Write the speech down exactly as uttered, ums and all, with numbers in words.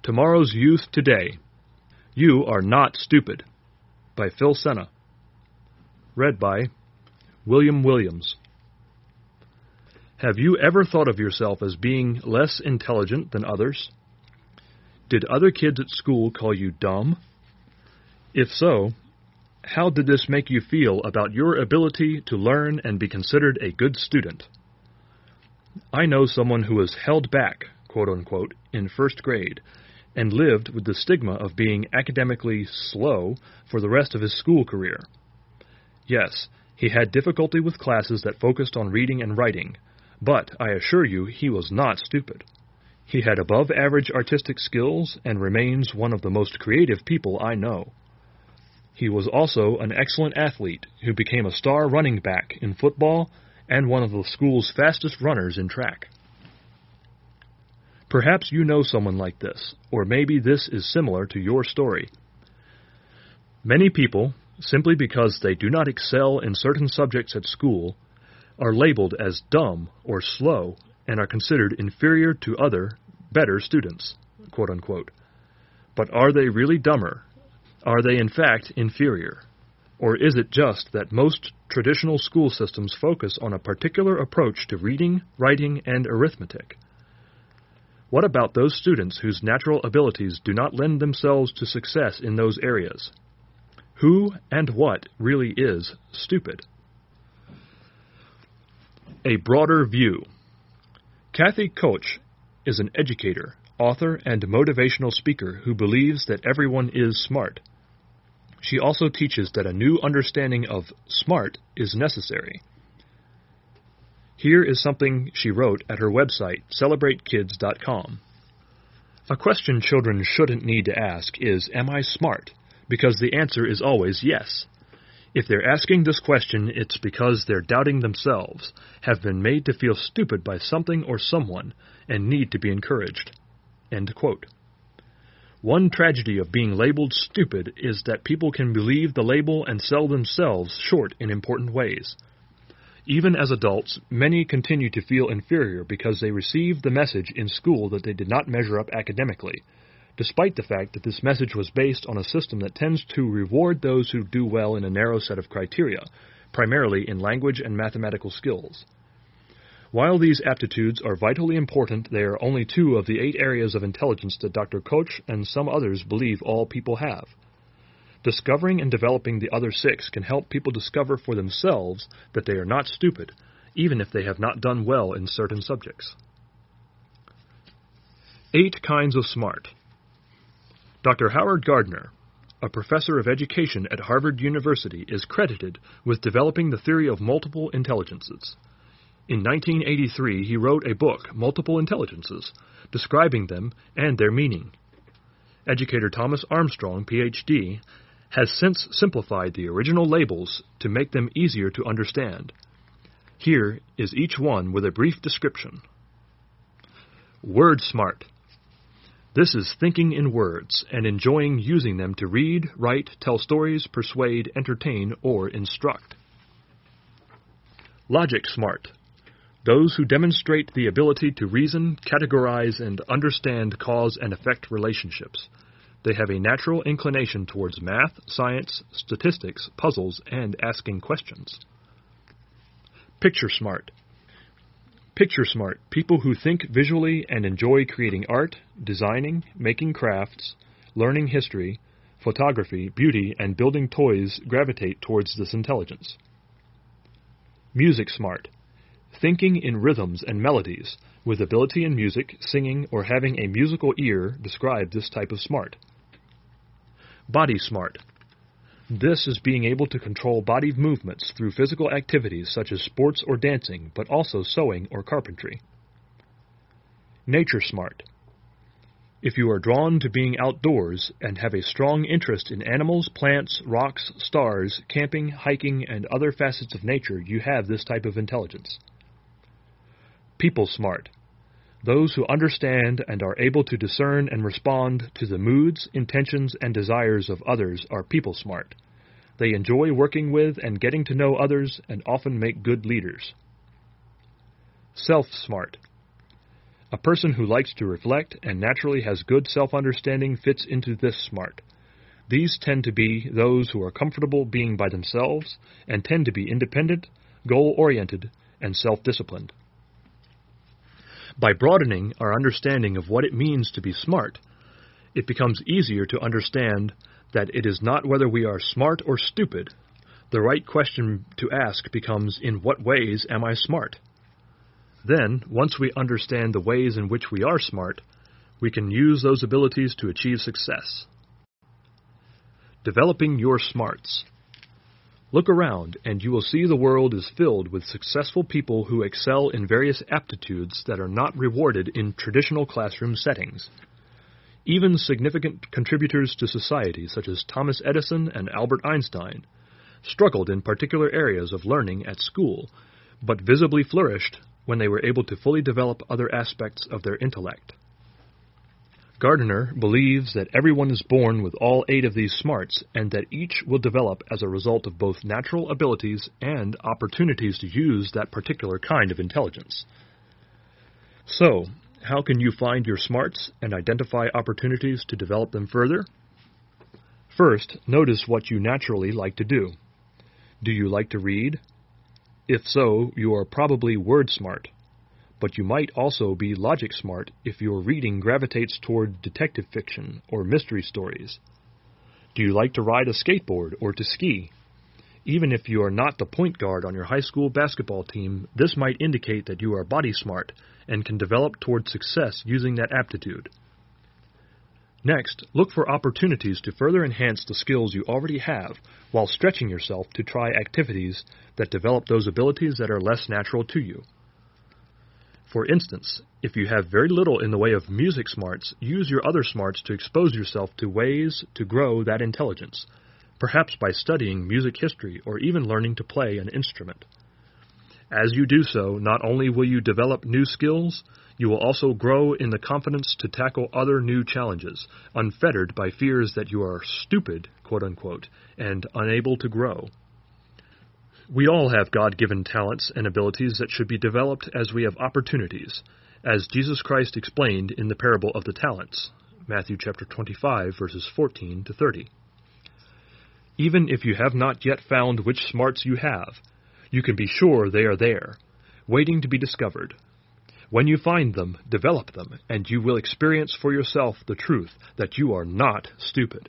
Tomorrow's Youth Today. You Are Not Stupid, by Phil Senna. Read by William Williams. Have you ever thought of yourself as being less intelligent than others? Did other kids at school call you dumb? If so, how did this make you feel about your ability to learn and be considered a good student? I know someone who was held back, quote unquote, in first grade, and lived with the stigma of being academically slow for the rest of his school career. Yes, he had difficulty with classes that focused on reading and writing, but I assure you he was not stupid. He had above-average artistic skills and remains one of the most creative people I know. He was also an excellent athlete who became a star running back in football and one of the school's fastest runners in track. Perhaps you know someone like this, or maybe this is similar to your story. Many people, simply because they do not excel in certain subjects at school, are labeled as dumb or slow and are considered inferior to other, better students, quote unquote. But are they really dumber? Are they in fact inferior? Or is it just that most traditional school systems focus on a particular approach to reading, writing, and arithmetic? What about those students whose natural abilities do not lend themselves to success in those areas? Who and what really is stupid? A broader view. Kathy Koch is an educator, author, and motivational speaker who believes that everyone is smart. She also teaches that a new understanding of smart is necessary. Here is something she wrote at her website, celebrate kids dot com. A question children shouldn't need to ask is, am I smart? Because the answer is always yes. If they're asking this question, it's because they're doubting themselves, have been made to feel stupid by something or someone, and need to be encouraged. End quote. One tragedy of being labeled stupid is that people can believe the label and sell themselves short in important ways. Even as adults, many continue to feel inferior because they received the message in school that they did not measure up academically, despite the fact that this message was based on a system that tends to reward those who do well in a narrow set of criteria, primarily in language and mathematical skills. While these aptitudes are vitally important, they are only two of the eight areas of intelligence that Doctor Koch and some others believe all people have. Discovering and developing the other six can help people discover for themselves that they are not stupid, even if they have not done well in certain subjects. Eight kinds of smart. Doctor Howard Gardner, a professor of education at Harvard University, is credited with developing the theory of multiple intelligences. In nineteen eighty-three, he wrote a book, Multiple Intelligences, describing them and their meaning. Educator Thomas Armstrong, P H D, has since simplified the original labels to make them easier to understand. Here is each one with a brief description. Word smart. This is thinking in words and enjoying using them to read, write, tell stories, persuade, entertain, or instruct. Logic smart. Those who demonstrate the ability to reason, categorize, and understand cause and effect relationships. They have a natural inclination towards math, science, statistics, puzzles, and asking questions. Picture smart. Picture smart. People who think visually and enjoy creating art, designing, making crafts, learning history, photography, beauty, and building toys gravitate towards this intelligence. Music smart. Thinking in rhythms and melodies, with ability in music, singing, or having a musical ear describe this type of smart. Body smart. This is being able to control body movements through physical activities such as sports or dancing, but also sewing or carpentry. Nature smart. If you are drawn to being outdoors and have a strong interest in animals, plants, rocks, stars, camping, hiking, and other facets of nature, you have this type of intelligence. People smart. Those who understand and are able to discern and respond to the moods, intentions, and desires of others are people smart. They enjoy working with and getting to know others and often make good leaders. Self-smart. A person who likes to reflect and naturally has good self-understanding fits into this SMART. These tend to be those who are comfortable being by themselves and tend to be independent, goal-oriented, and self-disciplined. By broadening our understanding of what it means to be smart, it becomes easier to understand that it is not whether we are smart or stupid. The right question to ask becomes, in what ways am I smart? Then, once we understand the ways in which we are smart, we can use those abilities to achieve success. Developing your smarts. Look around, and you will see the world is filled with successful people who excel in various aptitudes that are not rewarded in traditional classroom settings. Even significant contributors to society, such as Thomas Edison and Albert Einstein, struggled in particular areas of learning at school, but visibly flourished when they were able to fully develop other aspects of their intellect. Gardner believes that everyone is born with all eight of these smarts, and that each will develop as a result of both natural abilities and opportunities to use that particular kind of intelligence. So, how can you find your smarts and identify opportunities to develop them further? First, notice what you naturally like to do. Do you like to read? If so, you are probably word smart. But you might also be logic smart if your reading gravitates toward detective fiction or mystery stories. Do you like to ride a skateboard or to ski? Even if you are not the point guard on your high school basketball team, this might indicate that you are body smart and can develop toward success using that aptitude. Next, look for opportunities to further enhance the skills you already have while stretching yourself to try activities that develop those abilities that are less natural to you. For instance, if you have very little in the way of music smarts, use your other smarts to expose yourself to ways to grow that intelligence, perhaps by studying music history or even learning to play an instrument. As you do so, not only will you develop new skills, you will also grow in the confidence to tackle other new challenges, unfettered by fears that you are stupid, quote-unquote, and unable to grow. We all have God-given talents and abilities that should be developed as we have opportunities, as Jesus Christ explained in the parable of the talents, Matthew chapter twenty-five, verses fourteen to thirty. Even if you have not yet found which smarts you have, you can be sure they are there, waiting to be discovered. When you find them, develop them, and you will experience for yourself the truth that you are not stupid.